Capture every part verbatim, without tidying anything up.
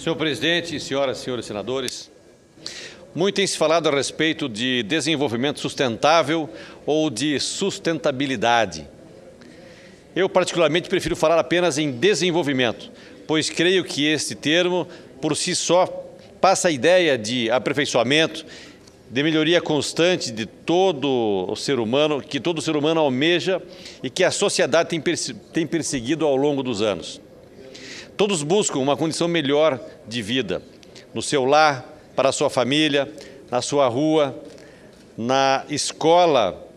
Senhor presidente, senhoras e senhores senadores, muito tem se falado a respeito de desenvolvimento sustentável ou de sustentabilidade. Eu, particularmente, prefiro falar apenas em desenvolvimento, pois creio que este termo, por si só, passa a ideia de aperfeiçoamento, de melhoria constante de todo o ser humano, que todo ser humano almeja e que a sociedade tem, tem perseguido ao longo dos anos. Todos buscam uma condição melhor de vida, no seu lar, para a sua família, na sua rua, na escola,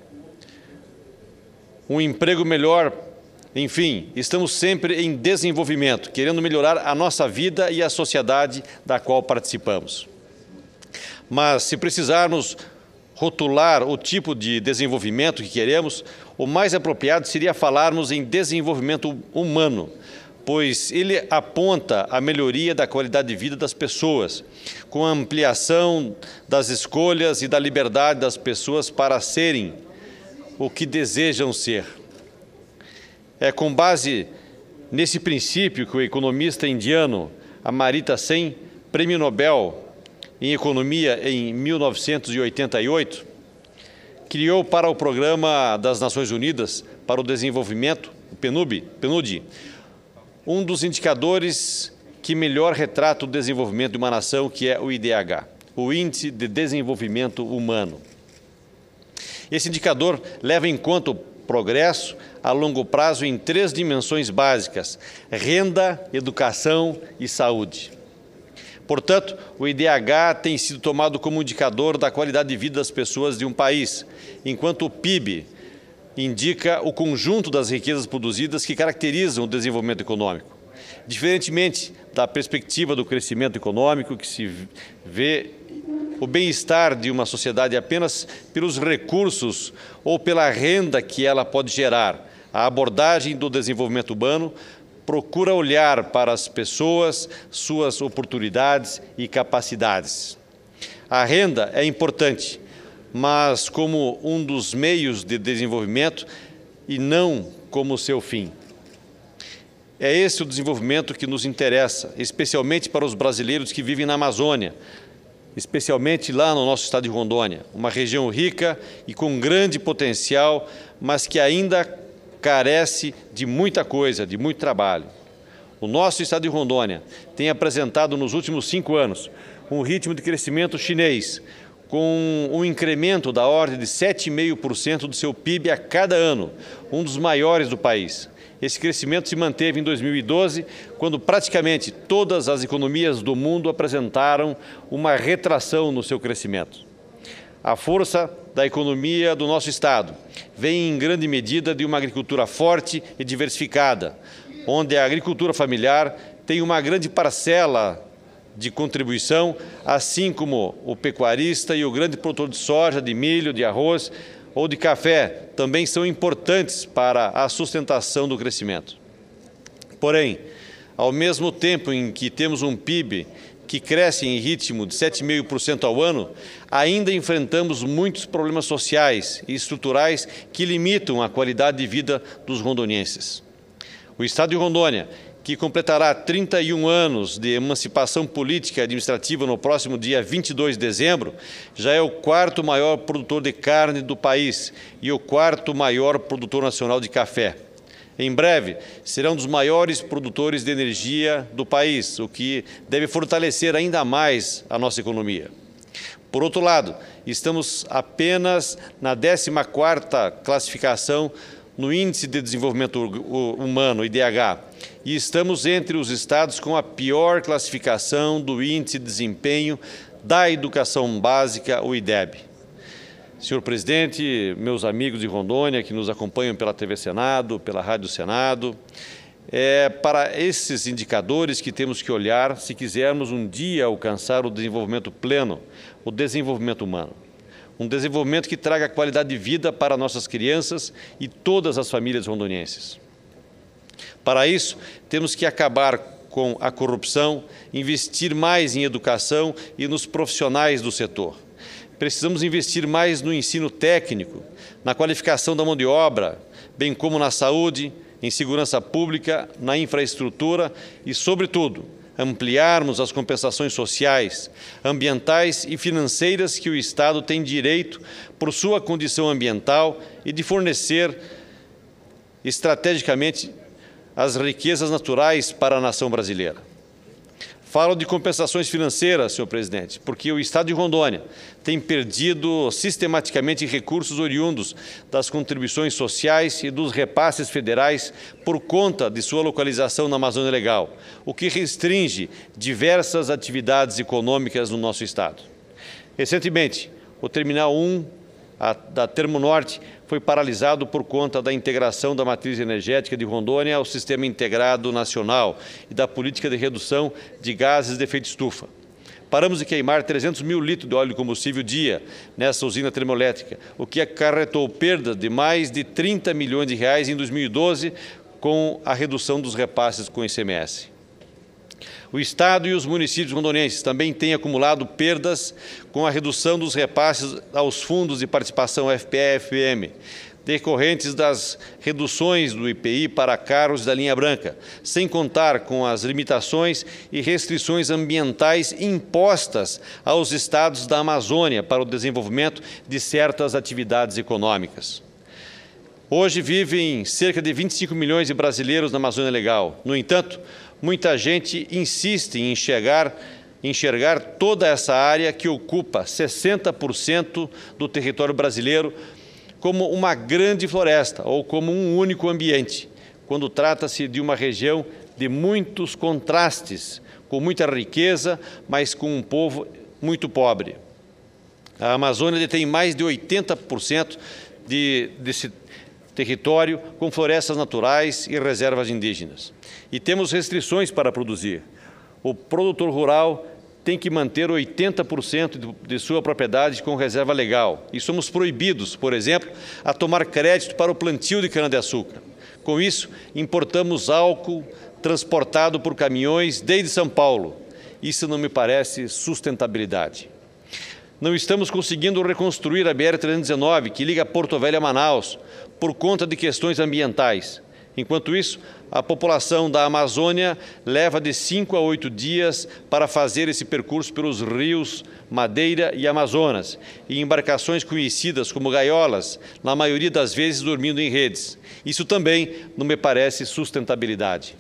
um emprego melhor, enfim, estamos sempre em desenvolvimento, querendo melhorar a nossa vida e a sociedade da qual participamos. Mas se precisarmos rotular o tipo de desenvolvimento que queremos, o mais apropriado seria falarmos em desenvolvimento humano, pois ele aponta a melhoria da qualidade de vida das pessoas, com a ampliação das escolhas e da liberdade das pessoas para serem o que desejam ser. É com base nesse princípio que o economista indiano Amartya Sen, Prêmio Nobel em Economia em mil novecentos e oitenta e oito, criou para o Programa das Nações Unidas para o Desenvolvimento, o PNUD, PNUD, um dos indicadores que melhor retrata o desenvolvimento de uma nação, que é o I D H, o Índice de Desenvolvimento Humano. Esse indicador leva em conta o progresso a longo prazo em três dimensões básicas: renda, educação e saúde. Portanto, o I D H tem sido tomado como indicador da qualidade de vida das pessoas de um país, enquanto o P I B indica o conjunto das riquezas produzidas que caracterizam o desenvolvimento econômico. Diferentemente da perspectiva do crescimento econômico, que se vê o bem-estar de uma sociedade apenas pelos recursos ou pela renda que ela pode gerar, a abordagem do desenvolvimento humano procura olhar para as pessoas, suas oportunidades e capacidades. A renda é importante, mas como um dos meios de desenvolvimento e não como seu fim. É esse o desenvolvimento que nos interessa, especialmente para os brasileiros que vivem na Amazônia, especialmente lá no nosso estado de Rondônia, uma região rica e com grande potencial, mas que ainda carece de muita coisa, de muito trabalho. O nosso estado de Rondônia tem apresentado nos últimos cinco anos um ritmo de crescimento chinês, com um incremento da ordem de sete vírgula cinco por cento do seu P I B a cada ano, um dos maiores do país. Esse crescimento se manteve em dois mil e doze, quando praticamente todas as economias do mundo apresentaram uma retração no seu crescimento. A força da economia do nosso estado vem em grande medida de uma agricultura forte e diversificada, onde a agricultura familiar tem uma grande parcela de contribuição, assim como o pecuarista e o grande produtor de soja, de milho, de arroz ou de café também são importantes para a sustentação do crescimento. Porém, ao mesmo tempo em que temos um P I B que cresce em ritmo de sete vírgula cinco por cento ao ano, ainda enfrentamos muitos problemas sociais e estruturais que limitam a qualidade de vida dos rondonienses. O estado de Rondônia, que completará trinta e um anos de emancipação política e administrativa no próximo dia vinte e dois de dezembro, já é o quarto maior produtor de carne do país e o quarto maior produtor nacional de café. Em breve, será um dos maiores produtores de energia do país, o que deve fortalecer ainda mais a nossa economia. Por outro lado, estamos apenas na décima quarta classificação no Índice de Desenvolvimento Humano, I D H, e estamos entre os estados com a pior classificação do Índice de Desempenho da Educação Básica, o I D E B. Senhor presidente, meus amigos de Rondônia que nos acompanham pela T V Senado, pela Rádio Senado, é para esses indicadores que temos que olhar se quisermos um dia alcançar o desenvolvimento pleno, o desenvolvimento humano. Um desenvolvimento que traga qualidade de vida para nossas crianças e todas as famílias rondonienses. Para isso, temos que acabar com a corrupção, investir mais em educação e nos profissionais do setor. Precisamos investir mais no ensino técnico, na qualificação da mão de obra, bem como na saúde, em segurança pública, na infraestrutura e, sobretudo, ampliarmos as compensações sociais, ambientais e financeiras que o Estado tem direito por sua condição ambiental e de fornecer estrategicamente as riquezas naturais para a nação brasileira. Falo de compensações financeiras, senhor presidente, porque o Estado de Rondônia tem perdido sistematicamente recursos oriundos das contribuições sociais e dos repasses federais por conta de sua localização na Amazônia Legal, o que restringe diversas atividades econômicas no nosso Estado. Recentemente, o Terminal um a, da Termonorte foi paralisado por conta da integração da matriz energética de Rondônia ao Sistema Integrado Nacional e da política de redução de gases de efeito estufa. Paramos de queimar trezentos mil litros de óleo de combustível dia nessa usina termoelétrica, o que acarretou perda de mais de trinta milhões de reais em dois mil e doze com a redução dos repasses com I C M S. O Estado e os municípios rondonienses também têm acumulado perdas com a redução dos repasses aos fundos de participação F P E e F P M, decorrentes das reduções do I P I para carros da linha branca, sem contar com as limitações e restrições ambientais impostas aos estados da Amazônia para o desenvolvimento de certas atividades econômicas. Hoje vivem cerca de vinte e cinco milhões de brasileiros na Amazônia Legal. No entanto, muita gente insiste em enxergar, enxergar toda essa área que ocupa sessenta por cento do território brasileiro como uma grande floresta ou como um único ambiente, quando trata-se de uma região de muitos contrastes, com muita riqueza, mas com um povo muito pobre. A Amazônia detém mais de oitenta por cento de, desse território com florestas naturais e reservas indígenas. E temos restrições para produzir. O produtor rural tem que manter oitenta por cento de sua propriedade com reserva legal. E somos proibidos, por exemplo, a tomar crédito para o plantio de cana-de-açúcar. Com isso, importamos álcool transportado por caminhões desde São Paulo. Isso não me parece sustentabilidade. Não estamos conseguindo reconstruir a B R trezentos e dezenove, que liga Porto Velho a Manaus, por conta de questões ambientais. Enquanto isso, a população da Amazônia leva de cinco a oito dias para fazer esse percurso pelos rios Madeira e Amazonas, e embarcações conhecidas como gaiolas, na maioria das vezes dormindo em redes. Isso também não me parece sustentabilidade.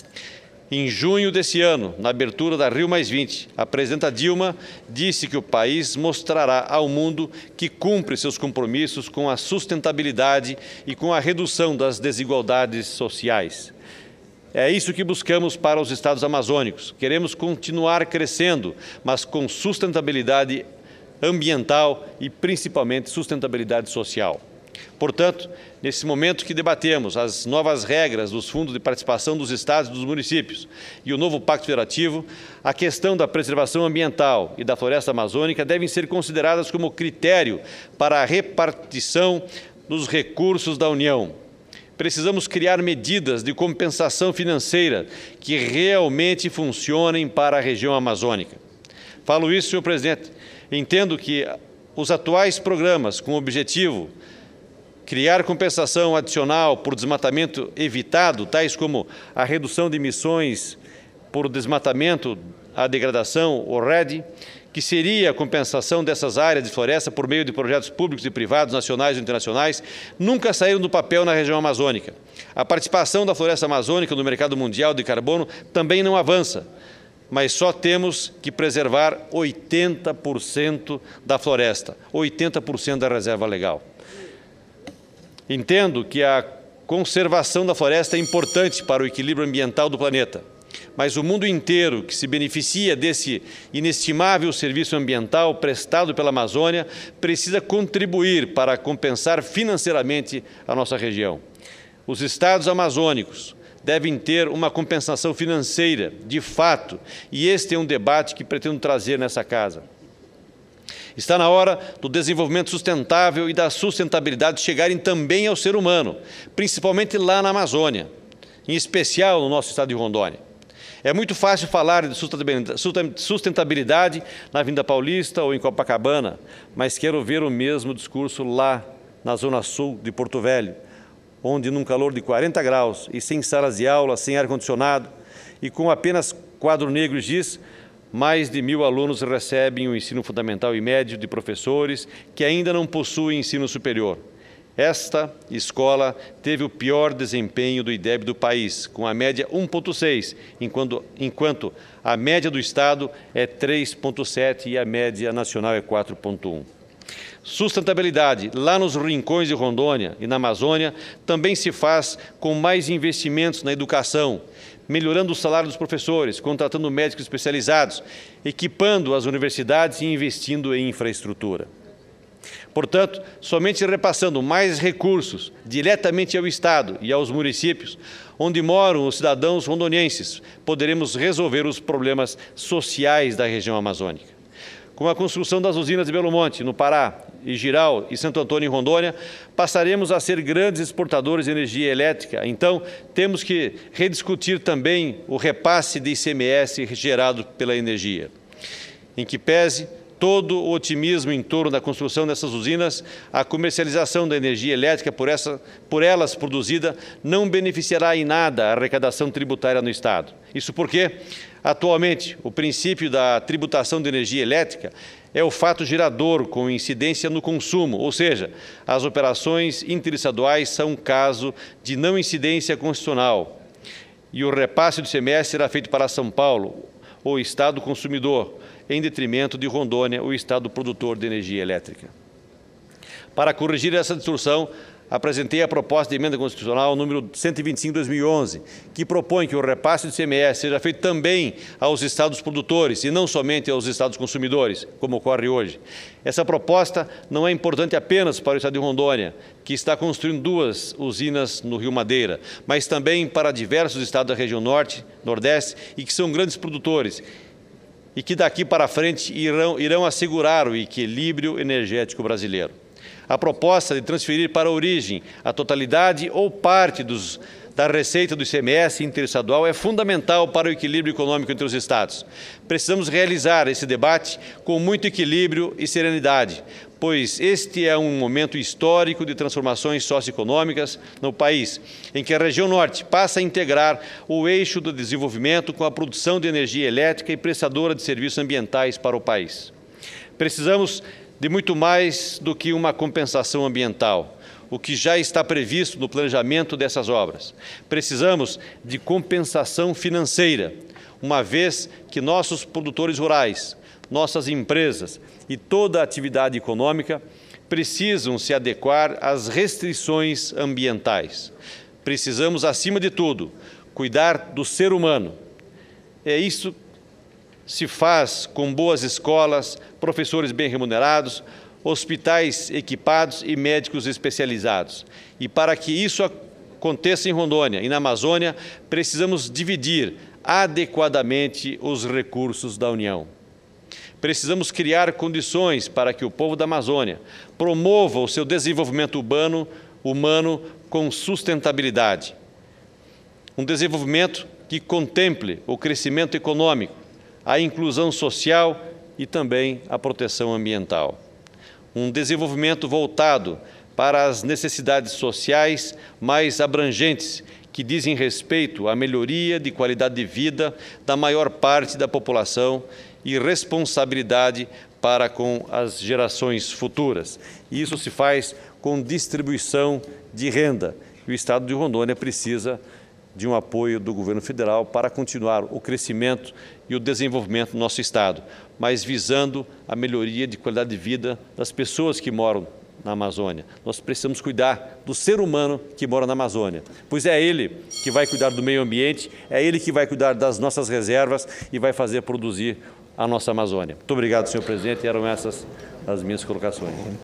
Em junho desse ano, na abertura da Rio mais vinte, a presidenta Dilma disse que o país mostrará ao mundo que cumpre seus compromissos com a sustentabilidade e com a redução das desigualdades sociais. É isso que buscamos para os estados amazônicos. Queremos continuar crescendo, mas com sustentabilidade ambiental e, principalmente, sustentabilidade social. Portanto, nesse momento que debatemos as novas regras dos fundos de participação dos estados e dos municípios e o novo Pacto Federativo, a questão da preservação ambiental e da floresta amazônica devem ser consideradas como critério para a repartição dos recursos da União. Precisamos criar medidas de compensação financeira que realmente funcionem para a região amazônica. Falo isso, senhor presidente. Entendo que os atuais programas com o objetivo criar compensação adicional por desmatamento evitado, tais como a redução de emissões por desmatamento, a degradação, o R E D, que seria a compensação dessas áreas de floresta por meio de projetos públicos e privados, nacionais e internacionais, nunca saíram do papel na região amazônica. A participação da floresta amazônica no mercado mundial de carbono também não avança, mas só temos que preservar oitenta por cento da floresta, oitenta por cento da reserva legal. Entendo que a conservação da floresta é importante para o equilíbrio ambiental do planeta, mas o mundo inteiro que se beneficia desse inestimável serviço ambiental prestado pela Amazônia precisa contribuir para compensar financeiramente a nossa região. Os estados amazônicos devem ter uma compensação financeira, de fato, e este é um debate que pretendo trazer nessa casa. Está na hora do desenvolvimento sustentável e da sustentabilidade chegarem também ao ser humano, principalmente lá na Amazônia, em especial no nosso estado de Rondônia. É muito fácil falar de sustentabilidade na Avenida Paulista ou em Copacabana, mas quero ver o mesmo discurso lá na zona sul de Porto Velho, onde num calor de quarenta graus e sem salas de aula, sem ar-condicionado e com apenas quadro negro diz: mais de mil alunos recebem o ensino fundamental e médio de professores que ainda não possuem ensino superior. Esta escola teve o pior desempenho do I D E B do país, com a média um vírgula seis, enquanto, enquanto a média do Estado é três vírgula sete e a média nacional é quatro vírgula um. Sustentabilidade. Lá nos rincões de Rondônia e na Amazônia também se faz com mais investimentos na educação, melhorando o salário dos professores, contratando médicos especializados, equipando as universidades e investindo em infraestrutura. Portanto, somente repassando mais recursos diretamente ao Estado e aos municípios, onde moram os cidadãos rondonienses, poderemos resolver os problemas sociais da região amazônica. Com a construção das usinas de Belo Monte, no Pará, e Jirau e Santo Antônio, em Rondônia, passaremos a ser grandes exportadores de energia elétrica. Então, temos que rediscutir também o repasse de I C M S gerado pela energia. Em que pese todo o otimismo em torno da construção dessas usinas, a comercialização da energia elétrica por, essa, por elas produzida não beneficiará em nada a arrecadação tributária no Estado. Isso porque, atualmente, o princípio da tributação de energia elétrica é o fato gerador com incidência no consumo, ou seja, as operações interestaduais são caso de não incidência constitucional. E o repasse do I C M S será feito para São Paulo, o Estado consumidor, em detrimento de Rondônia, o Estado produtor de energia elétrica. Para corrigir essa distorção, apresentei a proposta de emenda constitucional número cento e vinte e cinco de dois mil e onze, que propõe que o repasse do I C M S seja feito também aos estados produtores e não somente aos estados consumidores, como ocorre hoje. Essa proposta não é importante apenas para o estado de Rondônia, que está construindo duas usinas no Rio Madeira, mas também para diversos estados da região norte, nordeste e que são grandes produtores e que daqui para frente irão, irão assegurar o equilíbrio energético brasileiro. A proposta de transferir para a origem a totalidade ou parte dos, da receita do I C M S interestadual é fundamental para o equilíbrio econômico entre os estados. Precisamos realizar esse debate com muito equilíbrio e serenidade, pois este é um momento histórico de transformações socioeconômicas no país, em que a região norte passa a integrar o eixo do desenvolvimento com a produção de energia elétrica e prestadora de serviços ambientais para o país. Precisamos de muito mais do que uma compensação ambiental, o que já está previsto no planejamento dessas obras. Precisamos de compensação financeira, uma vez que nossos produtores rurais, nossas empresas e toda a atividade econômica precisam se adequar às restrições ambientais. Precisamos, acima de tudo, cuidar do ser humano. É isso que se faz com boas escolas, professores bem remunerados, hospitais equipados e médicos especializados. E para que isso aconteça em Rondônia e na Amazônia, precisamos dividir adequadamente os recursos da União. Precisamos criar condições para que o povo da Amazônia promova o seu desenvolvimento urbano, humano com sustentabilidade. Um desenvolvimento que contemple o crescimento econômico, a inclusão social e também a proteção ambiental. Um desenvolvimento voltado para as necessidades sociais mais abrangentes, que dizem respeito à melhoria de qualidade de vida da maior parte da população e responsabilidade para com as gerações futuras. E isso se faz com distribuição de renda. E o Estado de Rondônia precisa de um apoio do governo federal para continuar o crescimento e o desenvolvimento do nosso Estado, mas visando a melhoria de qualidade de vida das pessoas que moram na Amazônia. Nós precisamos cuidar do ser humano que mora na Amazônia, pois é ele que vai cuidar do meio ambiente, é ele que vai cuidar das nossas reservas e vai fazer produzir a nossa Amazônia. Muito obrigado, senhor presidente, eram essas as minhas colocações.